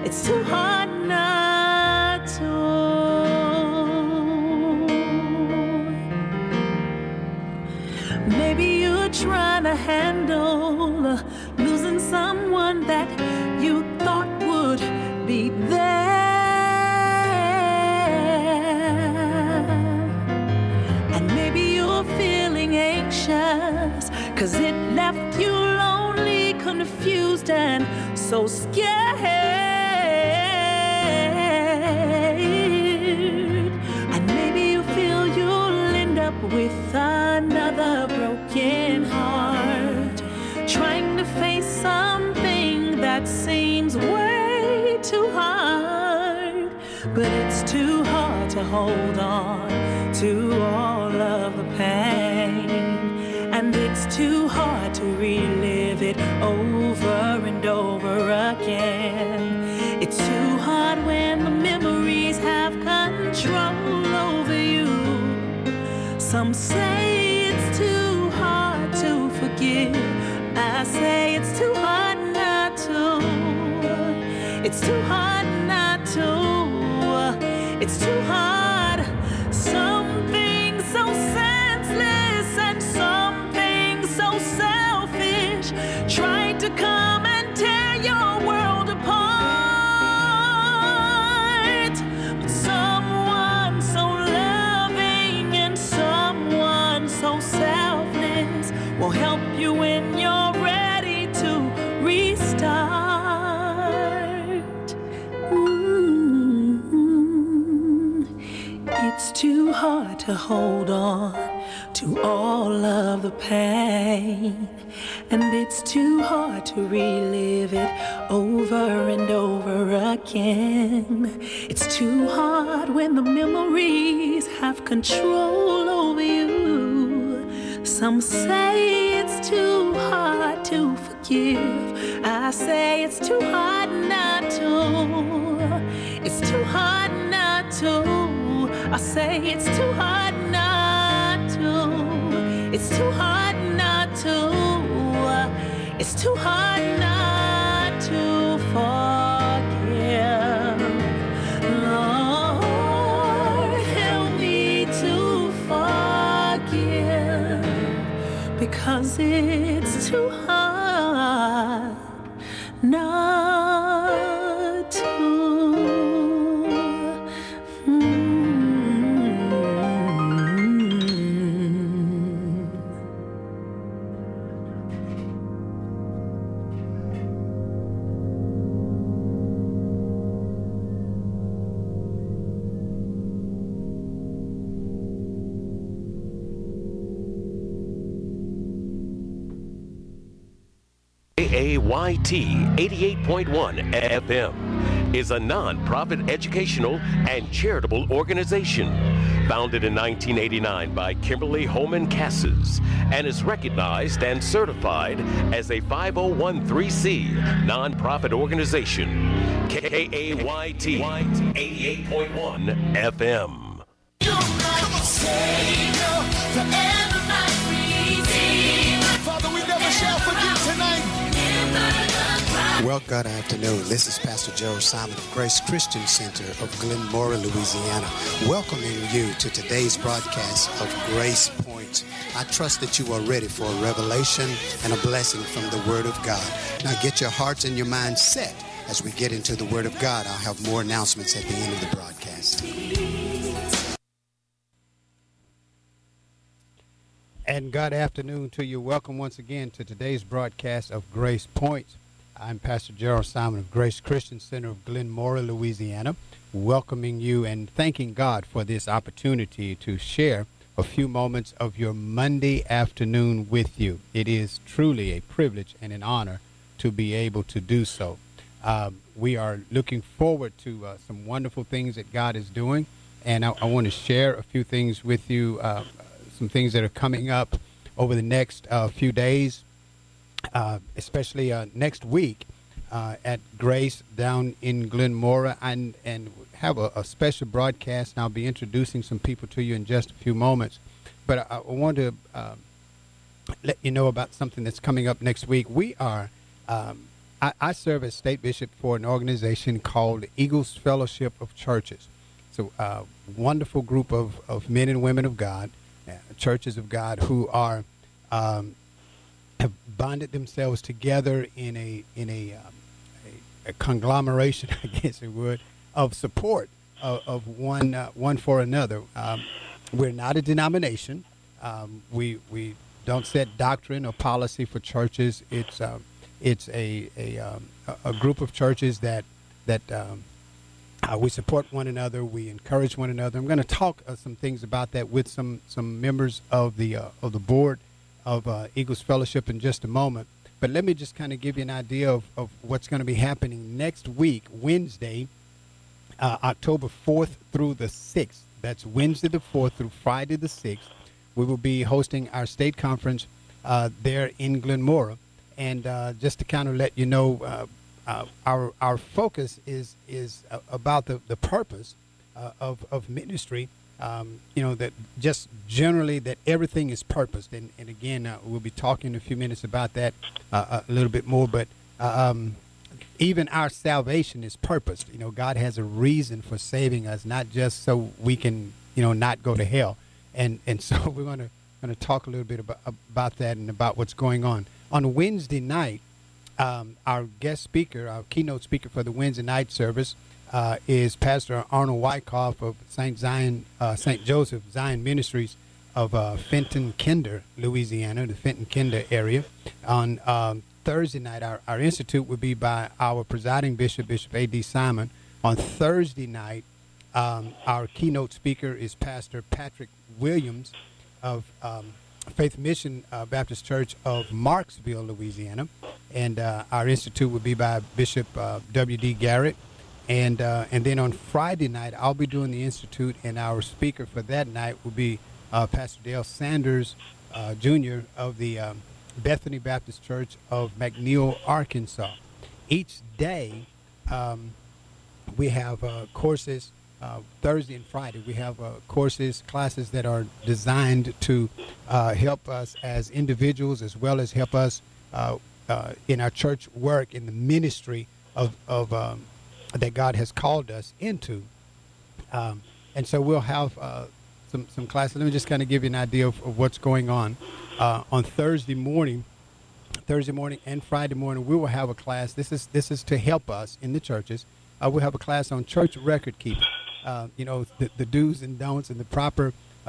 It's too hard not to. Maybe you're trying to handle losing someone that you thought would be there. And maybe you're feeling anxious 'cause it left you lonely, confused, and so scared. And maybe you feel you'll end up with another broken heart, trying to face something that seems way too hard. But it's too hard to hold on to all of the pain, and it's too hard to relive it over and over again. It's too hard when the memories have control over you. Some say it's too hard to forgive. I say it's too hard not to. It's too hard not to. It's too hard. Something so senseless and something so selfish tried to come and tear your world apart. But someone so loving and someone so selfless will help you when you're ready to restart. It's too hard to hold on to all of the pain, and it's too hard to relive it over and over again. It's too hard when the memories have control over you. Some say it's too hard to forgive. I say it's too hard not to. It's too hard not to. I say it's too hard not to. It's too hard not to. It's too hard not to forgive. Lord, help me to forgive, because it's too hard not to. KAYT 88.1 FM is a non-profit educational and charitable organization founded in 1989 by Kimberly Holman Cassis and is recognized and certified as a 5013C nonprofit organization. KAYT 88.1 FM. Father, we never shall forget tonight. Well, good afternoon. This is Pastor Gerald Simon of Grace Christian Center of Glenmora, Louisiana, welcoming you to today's broadcast of Grace Point. I trust that you are ready for a revelation and a blessing from the Word of God. Now get your hearts and your minds set as we get into the Word of God. I'll have more announcements at the end of the broadcast. And good afternoon to you. Welcome once again to today's broadcast of Grace Point. I'm Pastor Gerald Simon of Grace Christian Center of Glenmora, Louisiana, welcoming you and thanking God for this opportunity to share a few moments of your Monday afternoon with you. It is truly a privilege and an honor to be able to do so. We are looking forward to some wonderful things that God is doing, and I want to share a few things with you, some things that are coming up over the next few days. Especially next week at Grace down in Glenmora, and have a special broadcast, and I'll be introducing some people to you in just a few moments. But I want to let you know about something that's coming up next week. We are, I I serve as state bishop for an organization called Eagles Fellowship of Churches. So a wonderful group of men and women of God, churches of God who are have bonded themselves together in a conglomeration, I guess it would, of support of one for another. We're not a denomination. We don't set doctrine or policy for churches. It's a group of churches that we support one another. We encourage one another. I'm going to talk some things about that with some members of the board of Eagles Fellowship in just a moment. But let me just kind of give you an idea of what's going to be happening next week, Wednesday, October 4th through the 6th. That's Wednesday the 4th through Friday the 6th. We will be hosting our state conference there in Glenmora. And just to kind of let you know, our focus is about the purpose of ministry. That just generally that everything is purposed. And again, we'll be talking in a few minutes about that a little bit more. But even our salvation is purposed. God has a reason for saving us, not just so we can, not go to hell. And so we're going to talk a little bit about that and about what's going on. On Wednesday night, our guest speaker, our keynote speaker for the Wednesday night service, is Pastor Arnold Wyckoff of St. Joseph Zion Ministries of Fenton, Kinder, Louisiana, the Fenton, Kinder area. On Thursday night, our institute will be by our presiding bishop, Bishop A.D. Simon. On Thursday night, our keynote speaker is Pastor Patrick Williams of Faith Mission Baptist Church of Marksville, Louisiana. And our institute will be by Bishop W.D. Garrett. And then on Friday night, I'll be doing the institute, and our speaker for that night will be Pastor Dale Sanders, Jr. of the Bethany Baptist Church of McNeil, Arkansas. Each day, we have courses. Thursday and Friday, we have classes that are designed to help us as individuals, as well as help us in our church work, in the ministry of that God has called us into. And so we'll have some classes. Let me just kind of give you an idea of what's going on. On Thursday morning and Friday morning, we will have a class. This is to help us in the churches. We'll have a class on church record keeping. The do's and don'ts and the proper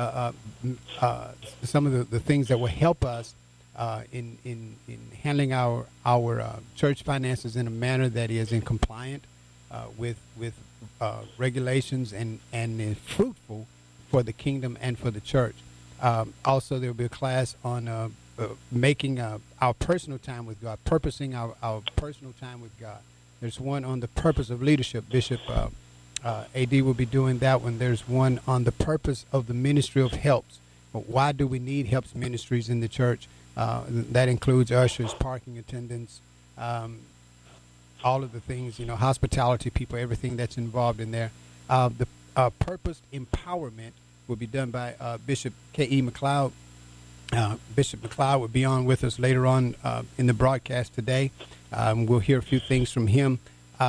some of the things that will help us in handling our church finances in a manner that is in compliant with regulations and is fruitful for the kingdom and for the church. Also, there will be a class on making our personal time with God, purposing our personal time with God. There's one on the purpose of leadership. Bishop A.D. will be doing that one. There's one on the purpose of the ministry of helps. Why do we need helps ministries in the church? That includes ushers, parking attendants, all of the things, hospitality people, everything that's involved in there. The purposed empowerment will be done by Bishop K.E. McLeod. Bishop McLeod will be on with us later on in the broadcast today. We'll hear a few things from him.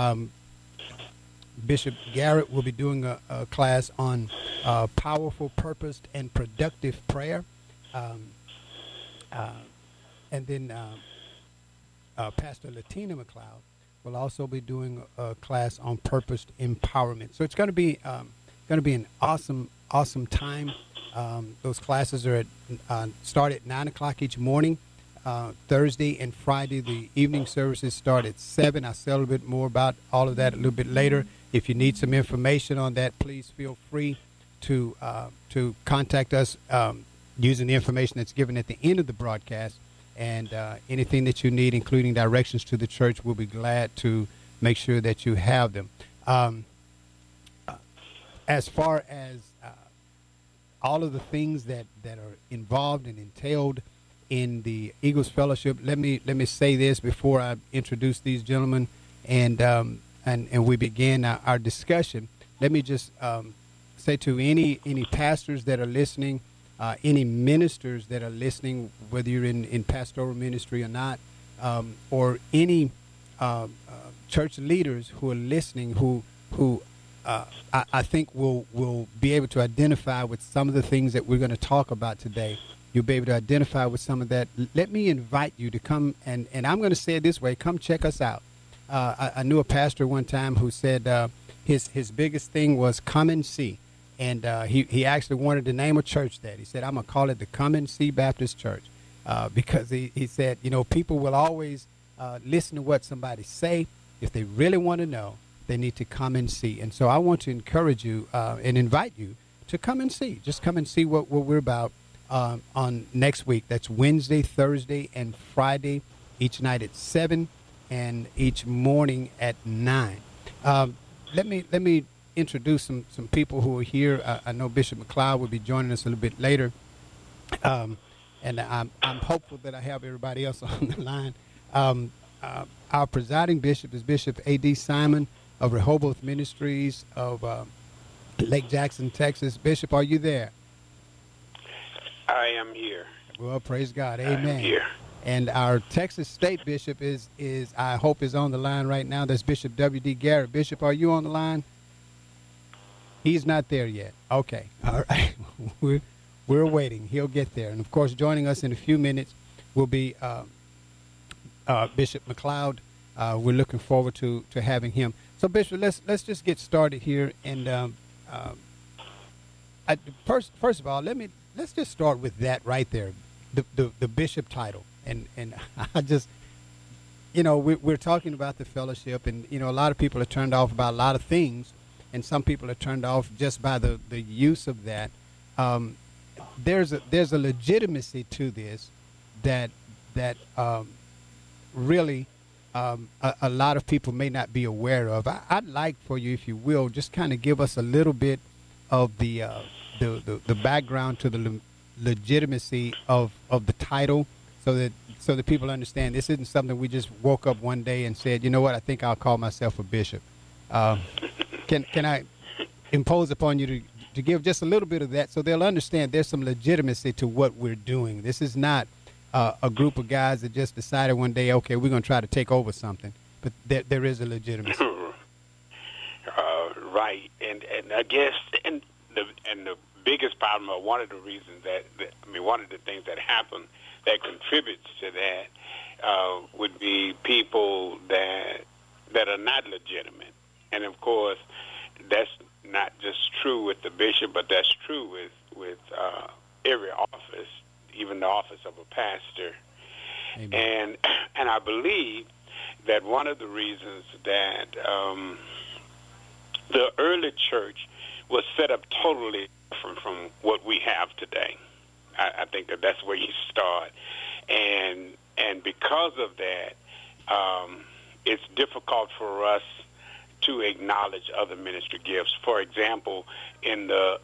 Bishop Garrett will be doing a class on powerful, purposed, and productive prayer. And then Pastor Latina McLeod will also be doing a class on purposed empowerment. So it's going to be an awesome time. Those classes are start at 9 o'clock each morning. Thursday and Friday, the evening services start at 7. I'll say a little bit more about all of that a little bit later. If you need some information on that, please feel free to contact us using the information that's given at the end of the broadcast. And anything that you need, including directions to the church, we'll be glad to make sure that you have them. As far as all of the things that are involved and entailed in the Eagles Fellowship, let me say this before I introduce these gentlemen and we begin our discussion. Let me just say to any pastors that are listening, any ministers that are listening, whether you're in pastoral ministry or not, or any church leaders who are listening who I think will be able to identify with some of the things that we're going to talk about today. You'll be able to identify with some of that. Let me invite you to come, and I'm going to say it this way, come check us out. I knew a pastor one time who said his biggest thing was come and see. And he actually wanted to name a church that. He said, I'm going to call it the Come and See Baptist Church because he said, people will always listen to what somebody say. If they really want to know, they need to come and see. And so I want to encourage you and invite you to come and see. Just come and see what we're about on next week. That's Wednesday, Thursday, and Friday, each night at 7 and each morning at 9. Let me introduce some people who are here. I know Bishop McLeod will be joining us a little bit later, and I'm hopeful that I have everybody else on the line. Our presiding bishop is Bishop A.D. Simon of Rehoboth Ministries of Lake Jackson, Texas. Bishop, are you there? I am here. Well, praise God. Amen. I am here. And our Texas State Bishop is I hope is on the line right now. That's Bishop W.D. Garrett. Bishop, are you on the line? He's not there yet. Okay. All right. We're waiting. He'll get there. And, of course, joining us in a few minutes will be Bishop McLeod. We're looking forward to having him. So, Bishop, let's just get started here. And first of all, let's just start with that right there, the bishop title. And I just, we're talking about the fellowship, and a lot of people are turned off about a lot of things. And some people are turned off just by the use of that. There's a legitimacy to this that really a lot of people may not be aware of. I'd like for you, if you will, just kind of give us a little bit of the background to the legitimacy of the title, so that people understand this isn't something we just woke up one day and said, you know what, I think I'll call myself a bishop. Can I impose upon you to give just a little bit of that so they'll understand there's some legitimacy to what we're doing. This is not a group of guys that just decided one day, okay, we're going to try to take over something, but there is a legitimacy. Right, and I guess and the biggest problem, or one of the reasons one of the things that happen that contributes to that would be people that are not legitimate. And, of course, that's not just true with the bishop, but that's true with every office, even the office of a pastor. Amen. And I believe that one of the reasons that the early church was set up totally different from what we have today. I think that's where you start. And because of that, it's difficult for us to acknowledge other ministry gifts. For example, in the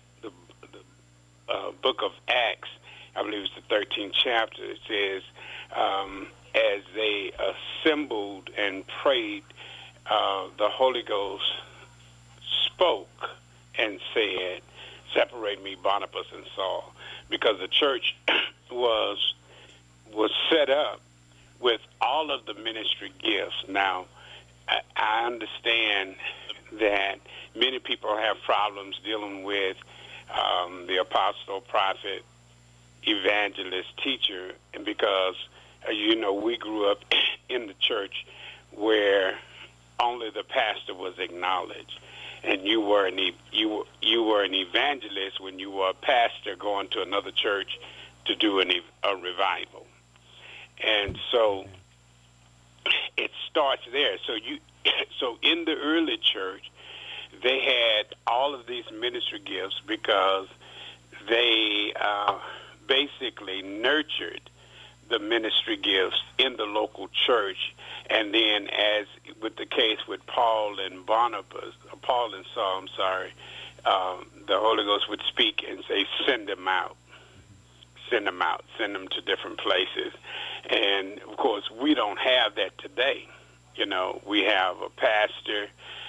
book of Acts, I believe it's the 13th chapter, it says, as they assembled and prayed, the Holy Ghost spoke and said, separate me, Barnabas and Saul, because the church was set up with all of the ministry gifts. Now, I understand that many people have problems dealing with the apostle, prophet, evangelist, teacher, and because, we grew up in the church where only the pastor was acknowledged, and you were an evangelist when you were a pastor going to another church to do a revival. And so it starts there. So in the early church, they had all of these ministry gifts because they basically nurtured the ministry gifts in the local church. And then, as with the case with Paul and Saul, the Holy Ghost would speak and say, send them out, send them to different places. And, of course, we don't have that today. We have a pastor.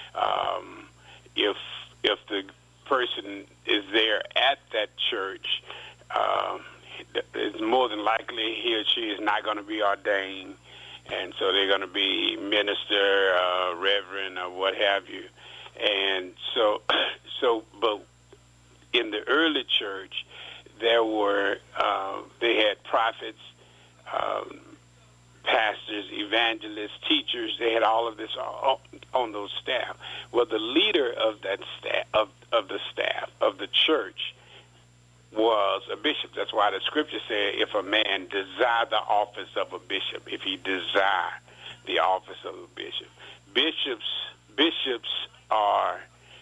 If the person is there at that church, it's more than likely he or she is not going to be ordained. and so they're going to be minister, reverend, or what have you. And so, but in the early church, there were they had prophets, pastors, evangelists, teachers. They had all of this on those staff. Well, the leader of that staff of the staff of the church was a bishop. That's why the scripture said, if a man desire the office of a bishop, if he desire the office of a bishop. Bishops are,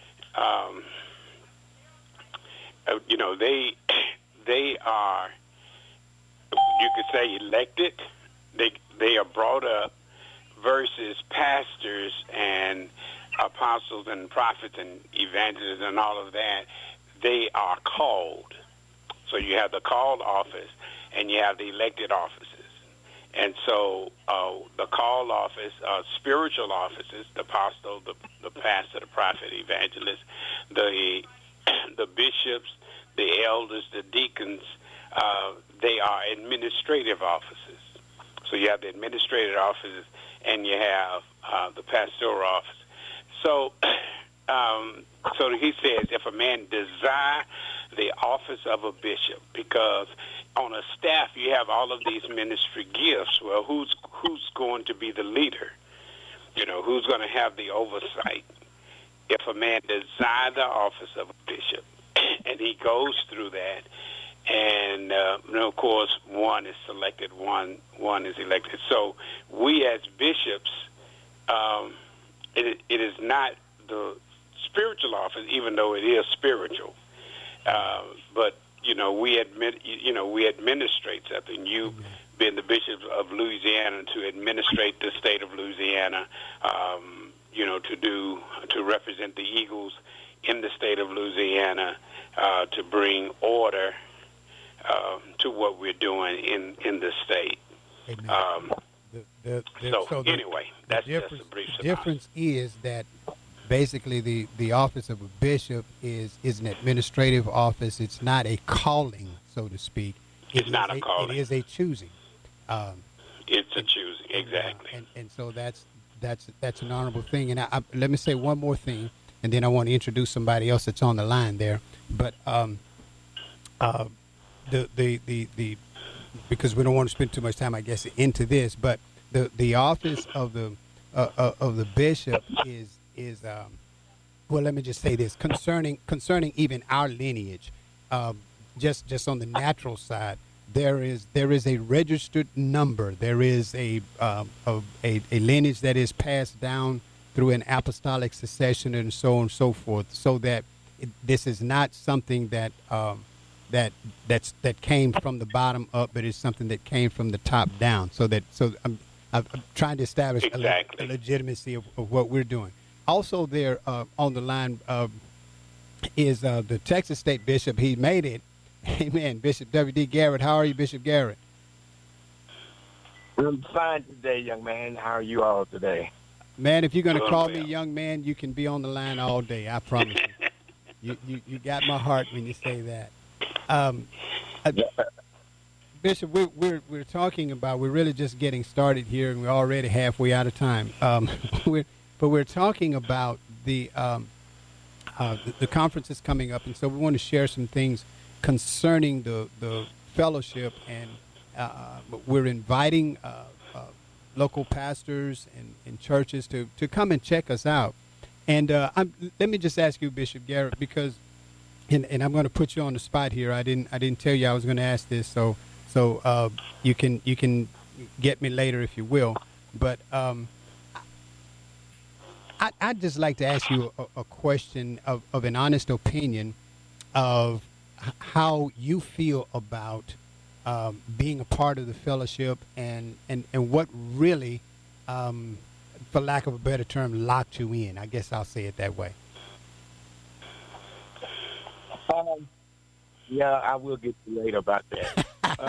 they are, you could say, elected. They are brought up versus pastors and apostles and prophets and evangelists and all of that. They are called. So you have the called office and you have the elected offices. And so the called office, spiritual offices, the apostle, the pastor, the prophet, evangelist, the bishops, the elders, the deacons, they are administrative offices. So you have the administrative offices and you have the pastoral office. So so he says, if a man desire the office of a bishop, because on a staff you have all of these ministry gifts. Well, who's going to be the leader? Who's going to have the oversight? If a man desire the office of a bishop, and he goes through that, and of course one is selected, one is elected. So we as bishops, it is not the spiritual office, even though it is spiritual. But we administrate something. You being the bishop of Louisiana to administrate the state of Louisiana, to represent the Eagles in the state of Louisiana, to bring order to what we're doing in the state. Anyway, that's just a brief synopsis. The difference is that basically the office of a bishop is an administrative office. It's not a calling, so to speak. It's not a calling. It is a choosing. It's a choosing, exactly. And so that's an honorable thing. And let me say one more thing, and then I want to introduce somebody else that's on the line there. But the because we don't want to spend too much time, I guess, into this. But the office of the bishop is well, let me just say this concerning even our lineage, just on the natural side, there is a registered number. There is a lineage that is passed down through an apostolic succession and so on and so forth, so that this is not something that came from the bottom up, but it's something that came from the top down. So I'm trying to establish exactly a legitimacy of what we're doing. Also there on the line is the Texas State Bishop. He made it. Amen. Bishop W.D. Garrett. How are you, Bishop Garrett? I'm fine today, young man. How are you all today? Man, if you're going to call me young man, you can be on the line all day. I promise you. You got my heart when you say that. Bishop, we're talking about, we're really just getting started here, and we're already halfway out of time. But we're talking about the conference is coming up, and so we want to share some things concerning the fellowship, and we're inviting local pastors and churches to come and check us out. And let me just ask you, Bishop Garrett, because, and I'm going to put you on the spot here. I didn't tell you I was going to ask this, so you can get me later if you will. But I'd just like to ask you a question of an honest opinion of how you feel about being a part of the fellowship, and what really, for lack of a better term, locked you in. I guess I'll say it that way. Yeah, I will get to you later about that.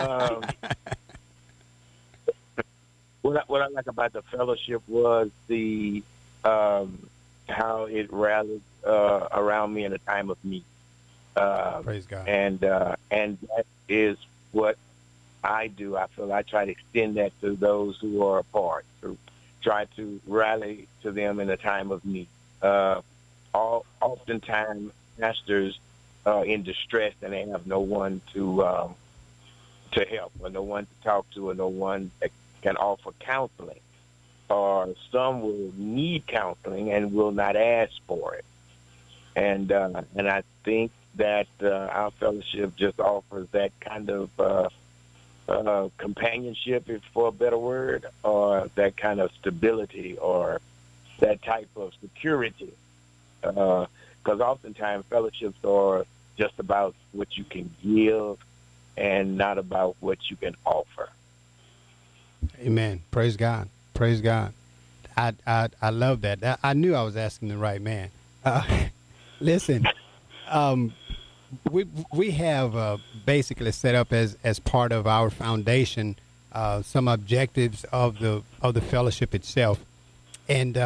What I like about the fellowship was the how it rallied around me in a time of need. Praise God. And that is what I do, I feel I try to extend that to those who are apart, to try to rally to them in a time of need. Oftentimes, pastors are in distress and they have no one to help, or no one to talk to, or no one that can offer counseling. Or some will need counseling and will not ask for it. And I think that our fellowship just offers that kind of companionship, if for a better word, or that kind of stability, or that type of security. Because oftentimes fellowships are just about what you can give and not about what you can offer. Amen. Praise God. Praise God. I love that. I knew I was asking the right man. Listen, we have basically set up as part of our foundation some objectives of the fellowship itself, and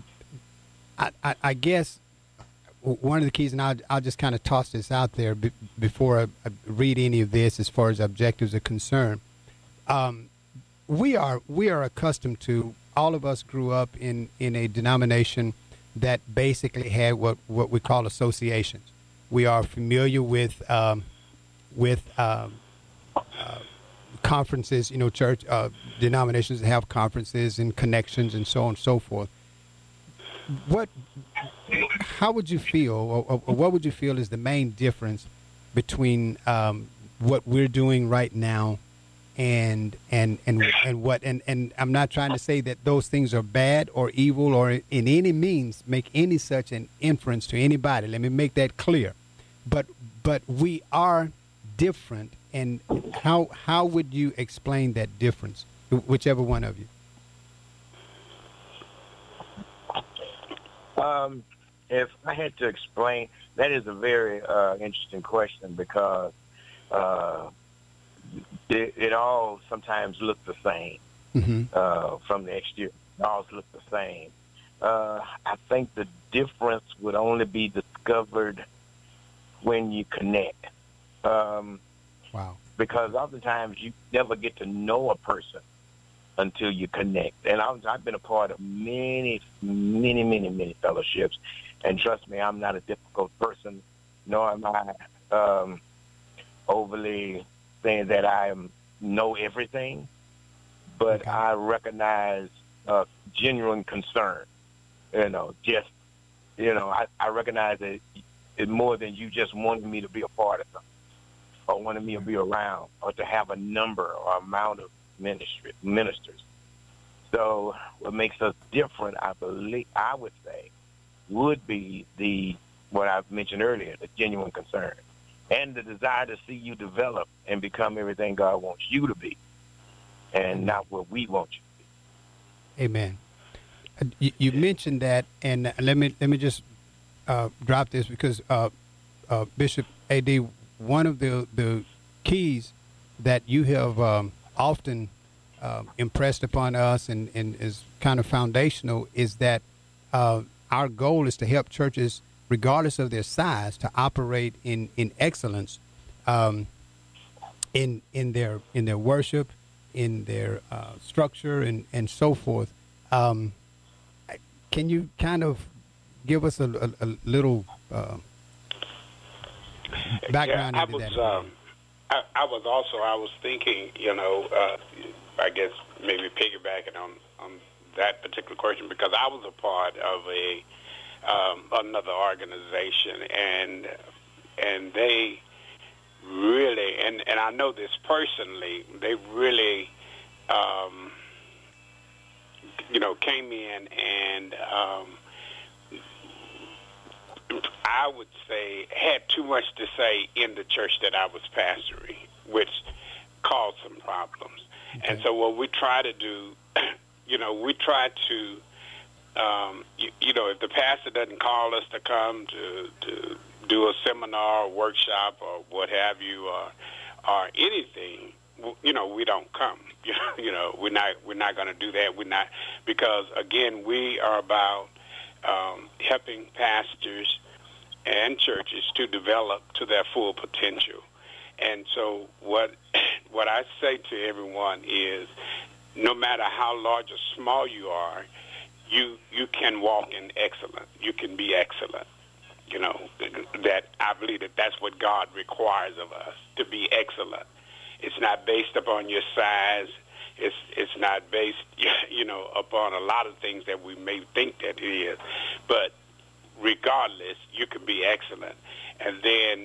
I guess one of the keys, and I'll just kind of toss this out there before I read any of this as far as objectives are concerned. We are accustomed to, all of us grew up in a denomination that basically had what we call associations. We are familiar with conferences, church denominations that have conferences and connections and so on and so forth. How would you feel, or what would you feel is the main difference between what we're doing right now and what, and I'm not trying to say that those things are bad or evil or in any means make any such an inference to anybody. Let me make that clear. But we are different, and how would you explain that difference, whichever one of you? If I had to explain, that is a very interesting question, because it all sometimes looks the same. Mm-hmm. From the exterior. It all looks the same. I think the difference would only be discovered when you connect. Wow. Because oftentimes you never get to know a person until you connect. And I've been a part of many fellowships. And trust me, I'm not a difficult person, nor am I overly saying that I know everything. But okay. I recognize genuine concern. I recognize that it's more than you just wanting me to be a part of something, or wanting me to be around, or to have a number or amount of ministers. So what makes us different, I would say, would be what I've mentioned earlier, the genuine concern, and the desire to see you develop and become everything God wants you to be, and not what we want you to be. Amen. You mentioned that, and let me just drop this, because Bishop A.D., one of the keys that you have often impressed upon us and is kind of foundational is that our goal is to help churches, regardless of their size, to operate in excellence in their worship, in their structure, and so forth. Can you kind of give us a little background into that? I was thinking, I guess maybe piggybacking on that particular question, because I was a part of another organization, and they really, and I know this personally, they really came in and I would say had too much to say in the church that I was pastoring, which caused some problems. Okay. And so what we try to do, we try to, if the pastor doesn't call us to come to do a seminar or workshop or what have you, or anything, we don't come. We're not going to do that. We're not, because again, we are about helping pastors and churches to develop to their full potential. And so what I say to everyone is, no matter how large or small you are, you can walk in excellence. You can be excellent. You know, that I believe that's what God requires of us, to be excellent. It's not based upon your size. It's not based, you know, upon a lot of things that we may think that it is. But regardless, you can be excellent. And then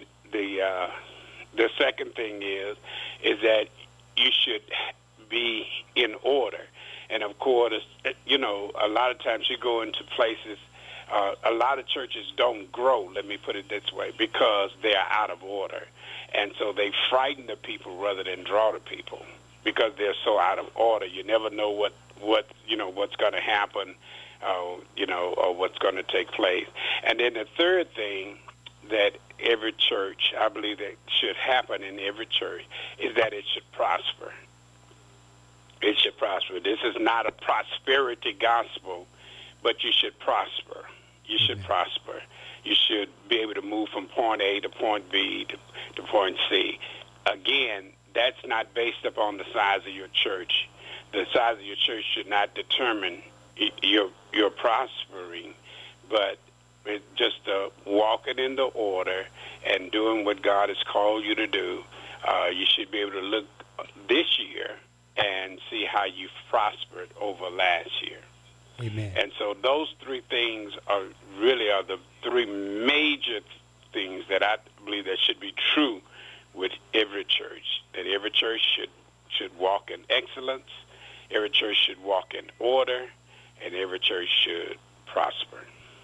the second thing is that you should be in order. And of course, you know, a lot of times you go into places, a lot of churches don't grow, let me put it this way, because they are out of order. And so they frighten the people rather than draw the people, because they're so out of order. You never know what you know, what's going to happen, you know, or what's going to take place. And then the third thing that every church, I believe that should happen in every church, is that it should prosper. It should prosper. This is not a prosperity gospel, but you should prosper. You should prosper. You should be able to move from point A to point B to point C. Again, that's not based upon the size of your church. The size of your church should not determine your prospering, but it's just walking in the order and doing what God has called you to do. You should be able to look this year and see how you've prospered over last year. Amen. And so those three things are the three major things that I believe that should be true with every church, that every church should walk in excellence, every church should walk in order, and every church should prosper.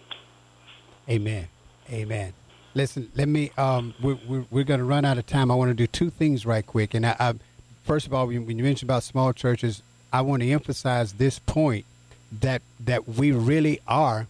Amen. Amen. Listen, let me, we're going to run out of time. I want to do two things right quick. And I first of all, when you mentioned about small churches, I want to emphasize this point that we really are,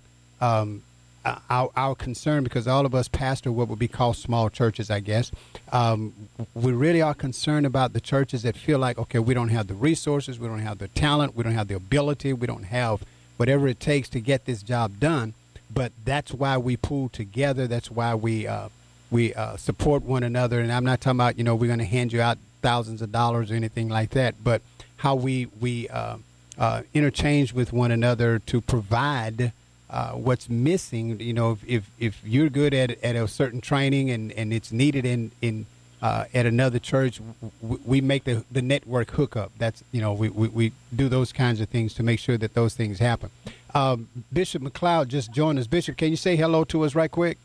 our concern, because all of us pastor what would be called small churches, I guess. We really are concerned about the churches that feel like, okay, we don't have the resources, we don't have the talent, we don't have the ability, we don't have whatever it takes to get this job done. But that's why we pool together. That's why we support one another. And I'm not talking about, you know, we're going to hand you out thousands of dollars or anything like that, but how we interchange with one another to provide what's missing. You know, if you're good at a certain training and it's needed in at another church, we make the network hookup. That's, you know, we do those kinds of things to make sure that those things happen. Bishop McLeod just joined us. Bishop, can you say hello to us right quick?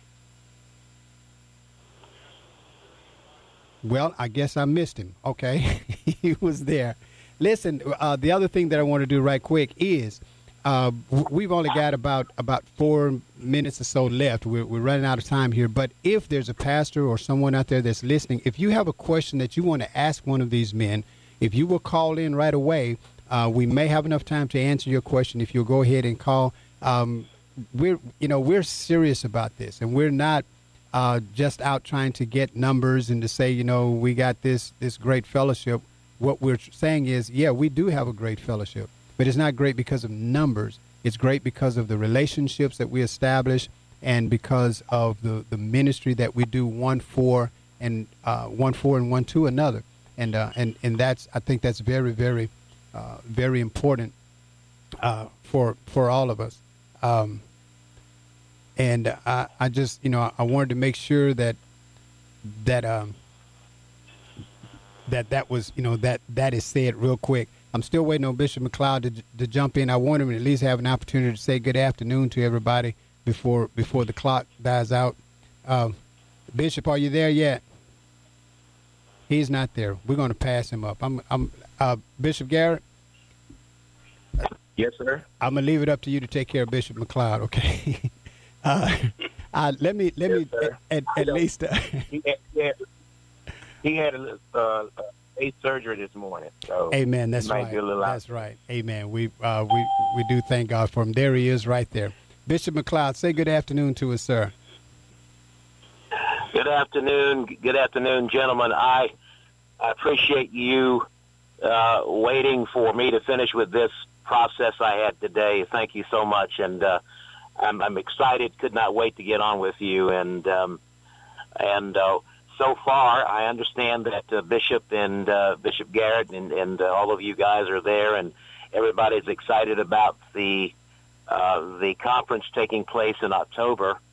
Well, I guess I missed him. Okay. He was there. Listen, the other thing that I want to do right quick is we've only got about 4 minutes or so left. We're running out of time here. But if there's a pastor or someone out there that's listening, if you have a question that you want to ask one of these men, if you will call in right away, we may have enough time to answer your question if you'll go ahead and call. We're serious about this, and we're not just out trying to get numbers and to say, you know, we got this great fellowship. What we're saying is, yeah, we do have a great fellowship, but it's not great because of numbers. It's great because of the relationships that we establish and because of the ministry that we do one for and one to another. And that's, I think that's very, very, very important for all of us. And I just, you know, I wanted to make sure that was, you know, that is said real quick. I'm still waiting on Bishop McLeod to jump in. I want him to at least have an opportunity to say good afternoon to everybody before the clock dies out. Bishop, are you there yet? He's not there. We're going to pass him up. I'm Bishop Garrett. Yes, sir. I'm gonna leave it up to you to take care of Bishop McLeod. Okay. Let me at least. He had a surgery this morning. So amen. That's right. That's right. Amen. We do thank God for him. There he is, right there. Bishop McLeod, say good afternoon to us, sir. Good afternoon. Good afternoon, gentlemen. I appreciate you waiting for me to finish with this process I had today. Thank you so much, and I'm excited. Could not wait to get on with you. And so far, I understand that Bishop and Bishop Garrett and all of you guys are there, and everybody's excited about the conference taking place in October.